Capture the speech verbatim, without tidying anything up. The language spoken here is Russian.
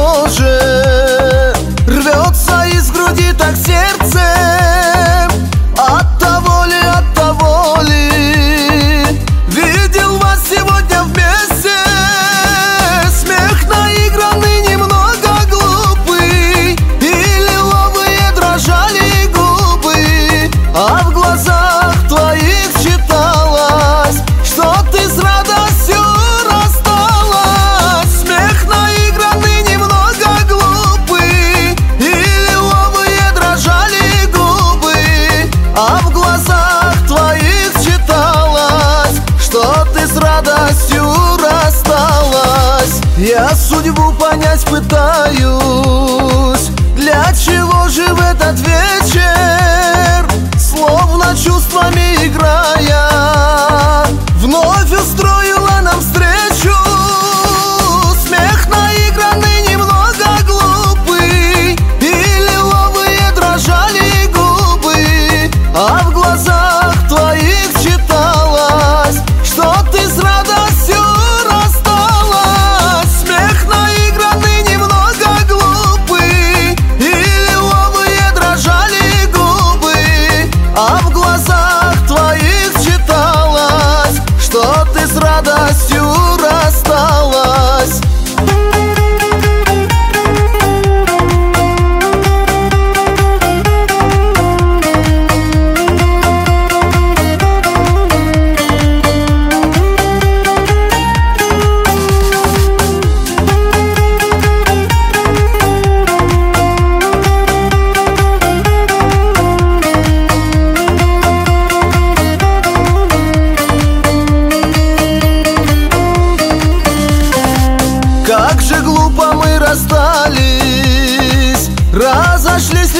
тоже. Рвется из груди так сердце, от того ли, от того ли. Видел вас сегодня вместе, смех наигранный, немного глупый, и лиловые дрожали губы, а в глазах твоих читалось, что ты с радостью рассталась. Смех наигранный, немного глупый, и лиловые дрожали губы, а в глазах твоих читалось, что ты с радостью рассталась. Я судьбу понять пытаюсь, для чего же в этот вечер, словно чувствами играя, вновь устроила нам встречу. Смех наигранный, немного глупый, и лиловые дрожали губы, а в глазах твоих читалось, что ты с радостью рассталась. Смех наигранный, немного глупый, и лиловые дрожали губы, а в глазах твоих читалось, что ты с радостью рассталась. Как же глупо мы расстались, разошлись